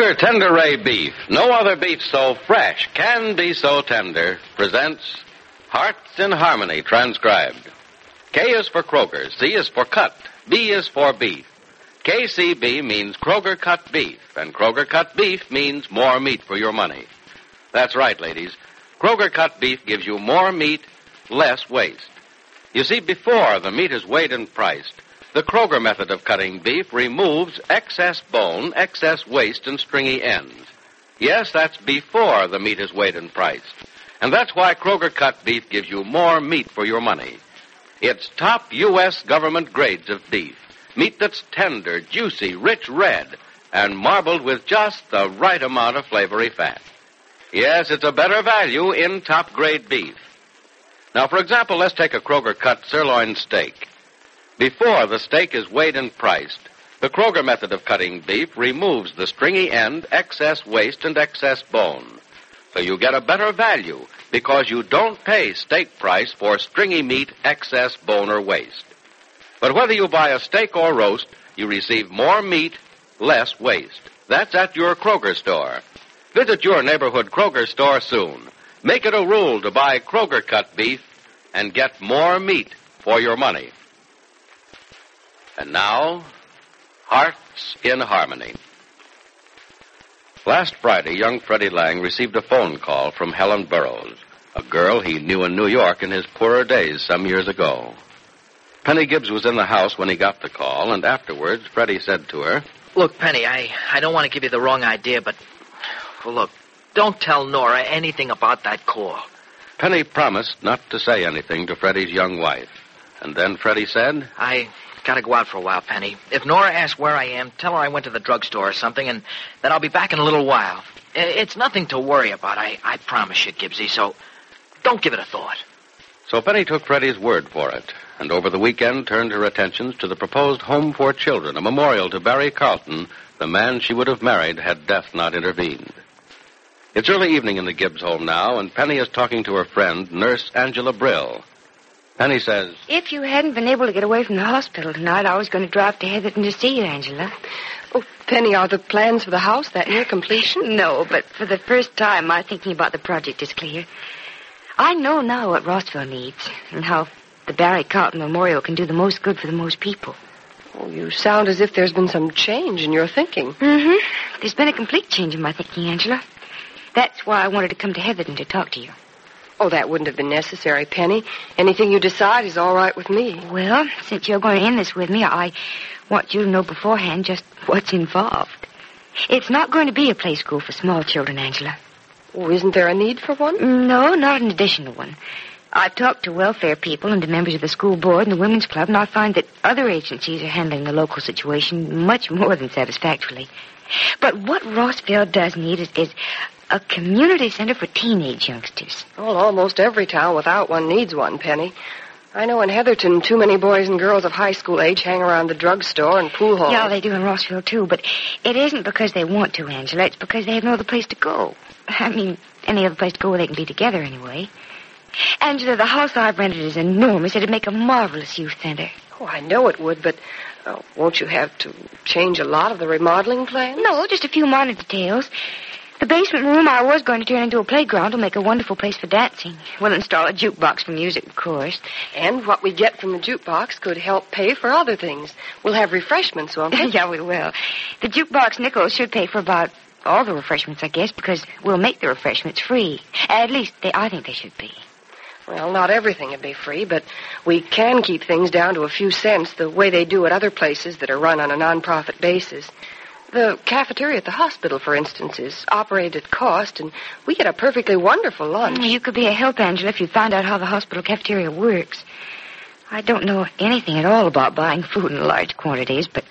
Kroger Tender Ray Beef, no other beef so fresh can be so tender, presents Hearts in Harmony, transcribed. K is for Kroger, C is for cut, B is for beef. KCB means Kroger cut beef, and Kroger cut beef means more meat for your money. That's right, ladies. Kroger cut beef gives you more meat, less waste. You see, before the meat is weighed and priced, the Kroger method of cutting beef removes excess bone, excess waste, and stringy ends. Yes, that's before the meat is weighed and priced. And that's why Kroger cut beef gives you more meat for your money. It's top U.S. government grades of beef. Meat that's tender, juicy, rich red, and marbled with just the right amount of flavory fat. Yes, it's a better value in top-grade beef. Now, for example, let's take a Kroger cut sirloin steak. Before the steak is weighed and priced, the Kroger method of cutting beef removes the stringy end, excess waste, and excess bone. So you get a better value because you don't pay steak price for stringy meat, excess bone, or waste. But whether you buy a steak or roast, you receive more meat, less waste. That's at your Kroger store. Visit your neighborhood Kroger store soon. Make it a rule to buy Kroger cut beef and get more meat for your money. And now, Hearts in Harmony. Last Friday, young Freddie Lang received a phone call from Helen Burroughs, a girl he knew in New York in his poorer days some years ago. Penny Gibbs was in the house when he got the call, and afterwards, Freddie said to her, "Look, Penny, I don't want to give you the wrong idea, but, well, look, don't tell Nora anything about that call." Penny promised not to say anything to Freddie's young wife. And then Freddie said, "I gotta go out for a while, Penny. If Nora asks where I am, tell her I went to the drugstore or something, and that I'll be back in a little while. It's nothing to worry about, I promise you, Gibbsy, so don't give it a thought." So Penny took Freddie's word for it, and over the weekend turned her attentions to the proposed Home for Children, a memorial to Barry Carlton, the man she would have married had death not intervened. It's early evening in the Gibbs home now, and Penny is talking to her friend, Nurse Angela Brill. Penny says, "If you hadn't been able to get away from the hospital tonight, I was going to drive to Heatherton to see you, Angela." Oh, Penny, are the plans for the house that near completion? No, but for the first time, my thinking about the project is clear. I know now what Rossville needs, and how the Barry Carlton Memorial can do the most good for the most people. Oh, you sound as if there's been some change in your thinking. Mm-hmm. There's been a complete change in my thinking, Angela. That's why I wanted to come to Heatherton to talk to you. Oh, that wouldn't have been necessary, Penny. Anything you decide is all right with me. Well, since you're going to end this with me, I want you to know beforehand just what's involved. It's not going to be a play school for small children, Angela. Oh, isn't there a need for one? No, not an additional one. I've talked to welfare people and to members of the school board and the women's club, and I find that other agencies are handling the local situation much more than satisfactorily. But what Rossville does need is a community center for teenage youngsters. Well, almost every town without one needs one, Penny. I know in Heatherton, too many boys and girls of high school age hang around the drugstore and pool halls. Yeah, they do in Rossville, too, but it isn't because they want to, Angela. It's because they have no other place to go. I mean, any other place to go where they can be together, anyway. Angela, the house I've rented is enormous. It'd make a marvelous youth center. Oh, I know it would, but won't you have to change a lot of the remodeling plans? No, just a few minor details. The basement room I was going to turn into a playground will make a wonderful place for dancing. We'll install a jukebox for music, of course. And what we get from the jukebox could help pay for other things. We'll have refreshments, won't we? Yeah, we will. The jukebox nickels should pay for about all the refreshments, I guess, because we'll make the refreshments free. At least, I think they should be. Well, not everything would be free, but we can keep things down to a few cents the way they do at other places that are run on a non-profit basis. The cafeteria at the hospital, for instance, is operated at cost, and we get a perfectly wonderful lunch. You could be a help, Angela, if you found out how the hospital cafeteria works. I don't know anything at all about buying food in large quantities, but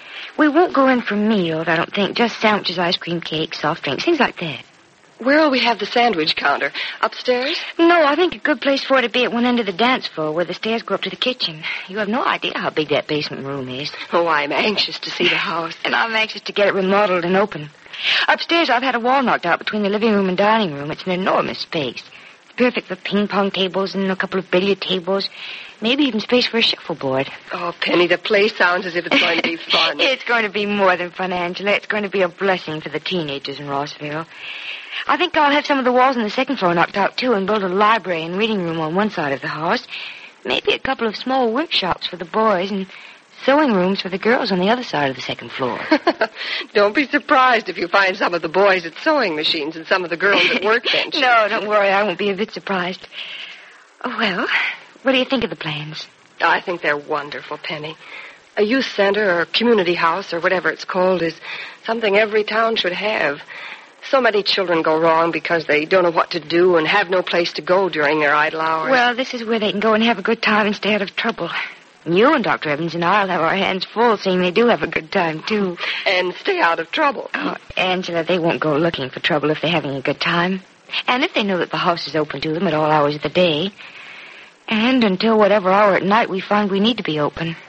we won't go in for meals, I don't think. Just sandwiches, ice cream, cakes, soft drinks, things like that. Where'll we have the sandwich counter? Upstairs? No, I think a good place for it would be at one end of the dance floor where the stairs go up to the kitchen. You have no idea how big that basement room is. Oh, I'm anxious to see the house. And I'm anxious to get it remodeled and open. Upstairs, I've had a wall knocked out between the living room and dining room. It's an enormous space. perfect for ping-pong tables and a couple of billiard tables. Maybe even space for a shuffleboard. Oh, Penny, the place sounds as if it's going to be fun. It's going to be more than fun, Angela. It's going to be a blessing for the teenagers in Rossville. I think I'll have some of the walls on the second floor knocked out, too, and build a library and reading room on one side of the house. Maybe a couple of small workshops for the boys and sewing rooms for the girls on the other side of the second floor. Don't be surprised if you find some of the boys at sewing machines and some of the girls at workbenches. No, don't worry. I won't be a bit surprised. Oh, well, what do you think of the plans? I think they're wonderful, Penny. A youth center or community house or whatever it's called is something every town should have. So many children go wrong because they don't know what to do and have no place to go during their idle hours. Well, this is where they can go and have a good time and stay out of trouble. You and Dr. Evans and I will have our hands full seeing they do have a good time, too. And stay out of trouble. Oh, Angela, they won't go looking for trouble if they're having a good time. And if they know that the house is open to them at all hours of the day. And until whatever hour at night we find we need to be open.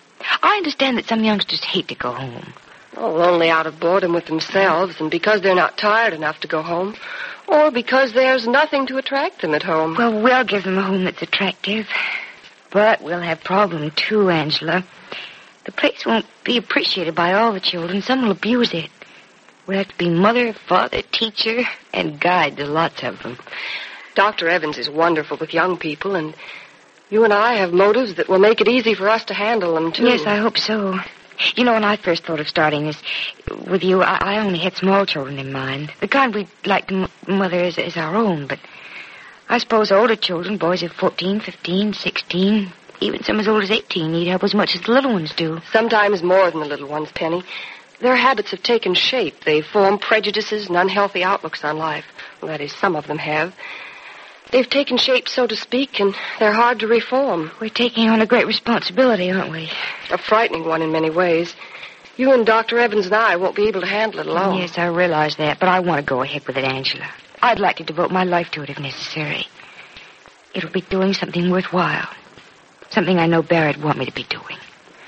I understand that some youngsters hate to go home. Oh, only out of boredom with themselves and because they're not tired enough to go home. Or because there's nothing to attract them at home. Well, we'll give them a home that's attractive. But we'll have problem, too, Angela. The place won't be appreciated by all the children. Some will abuse it. We'll have to be mother, father, teacher, and guide to lots of them. Dr. Evans is wonderful with young people, and you and I have motives that will make it easy for us to handle them, too. Yes, I hope so. You know, when I first thought of starting this with you, I only had small children in mind. The kind we'd like to mother as our own, but I suppose older children, boys of 14, 15, 16, even some as old as 18, need help as much as the little ones do. Sometimes more than the little ones, Penny. Their habits have taken shape. They form prejudices and unhealthy outlooks on life. Well, that is, some of them have. They've taken shape, so to speak, and they're hard to reform. We're taking on a great responsibility, aren't we? A frightening one in many ways. You and Dr. Evans and I won't be able to handle it alone. Yes, I realize that, but I want to go ahead with it, Angela. I'd like to devote my life to it if necessary. It'll be doing something worthwhile. Something I know Barrett'd want me to be doing.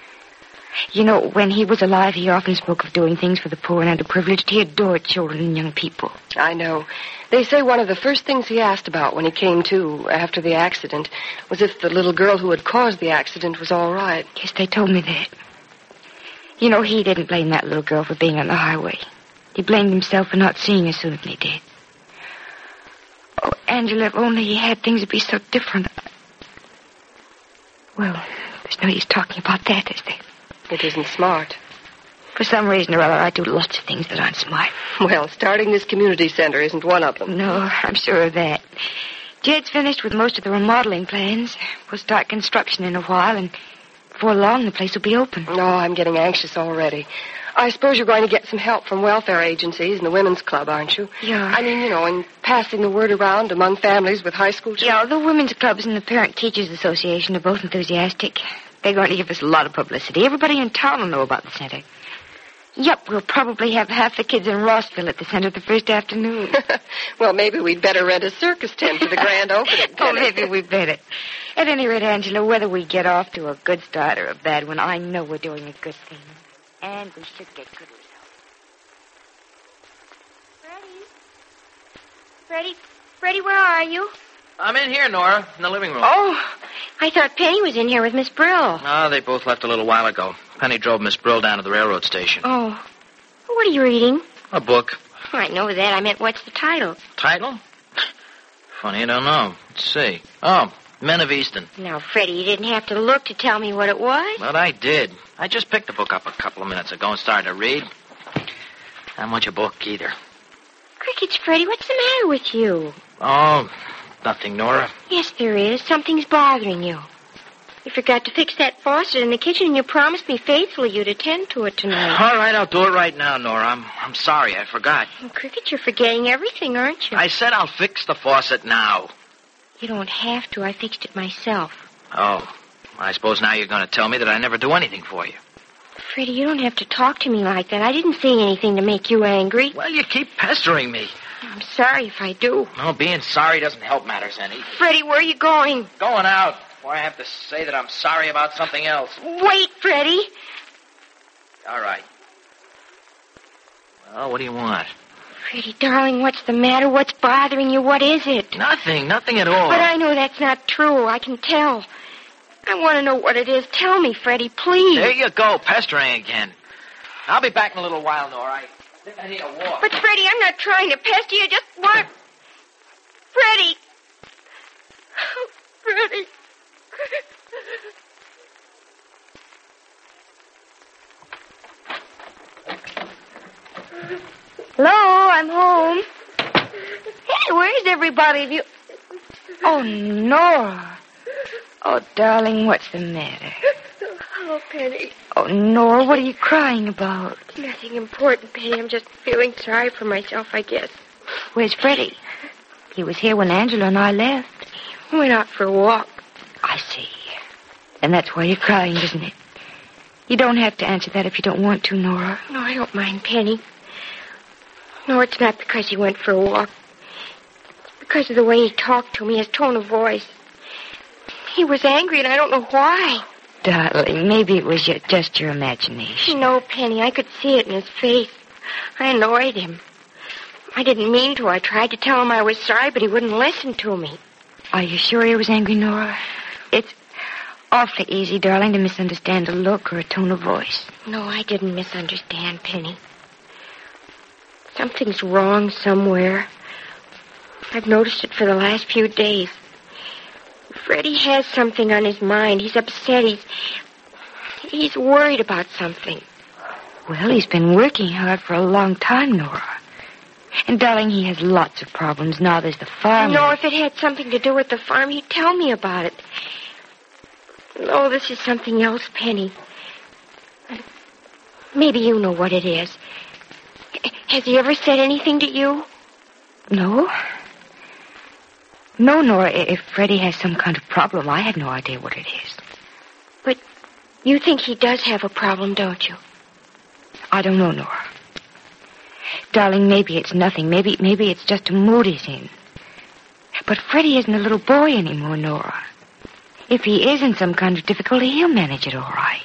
You know, when he was alive, he often spoke of doing things for the poor and underprivileged. He adored children and young people. I know. They say one of the first things he asked about when he came to after the accident was if the little girl who had caused the accident was all right. Yes, they told me that. You know, he didn't blame that little girl for being on the highway. He blamed himself for not seeing her sooner than he did. Oh, Angela, if only he had things to be so different. Well, there's no use talking about that, is there? It isn't smart. For some reason or other, I do lots of things that aren't smart. Well, starting this community center isn't one of them. No, I'm sure of that. Jed's finished with most of the remodeling plans. We'll start construction in a while, and before long, the place will be open. No, I'm getting anxious already. I suppose you're going to get some help from welfare agencies and the women's club, aren't you? Yeah. I mean, you know, in passing the word around among families with high school children. Yeah, the women's clubs and the Parent Teachers Association are both enthusiastic. They're going to give us a lot of publicity. Everybody in town will know about the center. Yep, we'll probably have half the kids in Rossville at the center the first afternoon. Well, maybe we'd better rent a circus tent for the grand opening. Oh, maybe we'd better. At any rate, Angela, whether we get off to a good start or a bad one, I know we're doing a good thing. And we should get good results. Freddie, where are you? I'm in here, Nora, in the living room. Oh, I thought Penny was in here with Miss Brill. No, they both left a little while ago. Penny drove Miss Brill down to the railroad station. Oh. What are you reading? A book. Oh, I know that. I meant, what's the title? Title? Funny, I don't know. Let's see. Oh, Men of Easton. Now, Freddie, you didn't have to look to tell me what it was. But I did. I just picked the book up a couple of minutes ago and started to read. Not much a book, either. Crickets, Freddie, what's the matter with you? Oh, nothing, Nora. Yes, there is. Something's bothering you. You forgot to fix that faucet in the kitchen, and you promised me faithfully you'd attend to it tonight. All right, I'll do it right now, Nora. I'm sorry, I forgot. Well, Cricket, you're forgetting everything, aren't you? I said I'll fix the faucet now. You don't have to. I fixed it myself. Oh, I suppose now you're going to tell me that I never do anything for you. Freddie, you don't have to talk to me like that. I didn't say anything to make you angry. Well, you keep pestering me. I'm sorry if I do. No, being sorry doesn't help matters any. Freddie, where are you going? Going out, or I have to say that I'm sorry about something else. Wait, Freddie. All right. Well, what do you want? Freddie, darling, what's the matter? What's bothering you? What is it? Nothing at all. But I know that's not true. I can tell. I want to know what it is. Tell me, Freddie, please. There you go, pestering again. I'll be back in a little while, Nora. I think I need a walk. But, Freddie, I'm not trying to pester you. I just want... Freddie. Oh, Freddie. Hello, I'm home. Hey, where's everybody? Have you... Oh, Nora. Oh, darling, what's the matter? Oh, Penny. Oh, Nora, what are you crying about? Nothing important, Penny. I'm just feeling sorry for myself, I guess. Where's Freddie? He was here when Angela and I left. Went out for a walk. I see. And that's why you're crying, isn't it? You don't have to answer that if you don't want to, Nora. No, I don't mind, Penny. No, it's not because he went for a walk. It's because of the way he talked to me, his tone of voice. He was angry, and I don't know why. Darling, maybe it was just your imagination. No, Penny, I could see it in his face. I annoyed him. I didn't mean to. I tried to tell him I was sorry, but he wouldn't listen to me. Are you sure he was angry, Nora? It's awfully easy, darling, to misunderstand a look or a tone of voice. No, I didn't misunderstand, Penny. Something's wrong somewhere. I've noticed it for the last few days. Freddie has something on his mind. He's upset. He's worried about something. Well, he's been working hard for a long time, Nora. And, darling, he has lots of problems. Now there's the farm. No, if it had something to do with the farm, he'd tell me about it. No, this is something else, Penny. Maybe you know what it is. Has he ever said anything to you? No. No, Nora, if Freddie has some kind of problem, I have no idea what it is. But you think he does have a problem, don't you? I don't know, Nora. Darling, maybe it's nothing. Maybe it's just a mood he's in. But Freddie isn't a little boy anymore, Nora. If he is in some kind of difficulty, he'll manage it all right.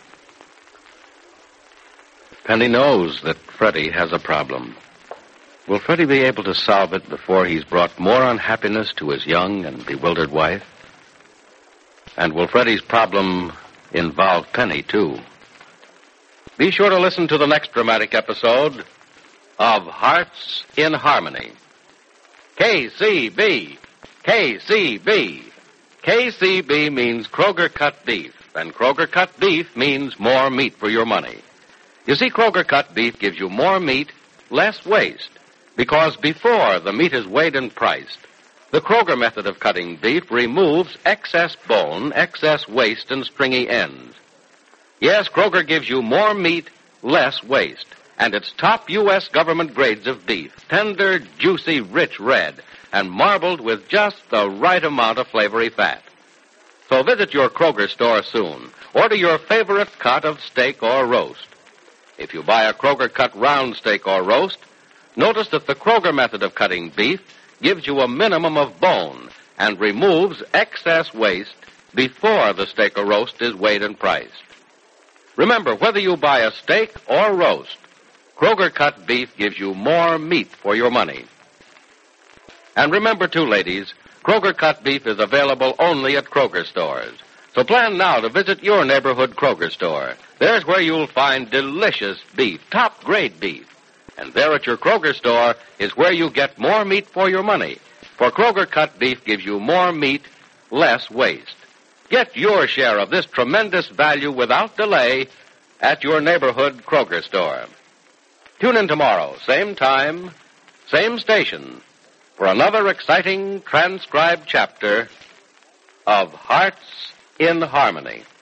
Penny knows that Freddie has a problem. Will Freddie be able to solve it before he's brought more unhappiness to his young and bewildered wife? And will Freddie's problem involve Penny, too? Be sure to listen to the next dramatic episode of Hearts in Harmony. KCB. KCB. KCB means Kroger cut beef, and Kroger cut beef means more meat for your money. You see, Kroger cut beef gives you more meat, less waste, because before the meat is weighed and priced, the Kroger method of cutting beef removes excess bone, excess waste, and stringy ends. Yes, Kroger gives you more meat, less waste, and it's top U.S. government grades of beef, tender, juicy, rich red, and marbled with just the right amount of flavory fat. So visit your Kroger store soon. Order your favorite cut of steak or roast. If you buy a Kroger cut round steak or roast, notice that the Kroger method of cutting beef gives you a minimum of bone and removes excess waste before the steak or roast is weighed and priced. Remember, whether you buy a steak or roast, Kroger cut beef gives you more meat for your money. And remember, too, ladies, Kroger cut beef is available only at Kroger stores. So plan now to visit your neighborhood Kroger store. There's where you'll find delicious beef, top-grade beef. And there at your Kroger store is where you get more meat for your money. For Kroger cut beef gives you more meat, less waste. Get your share of this tremendous value without delay at your neighborhood Kroger store. Tune in tomorrow, same time, same station, for another exciting transcribed chapter of Hearts in Harmony.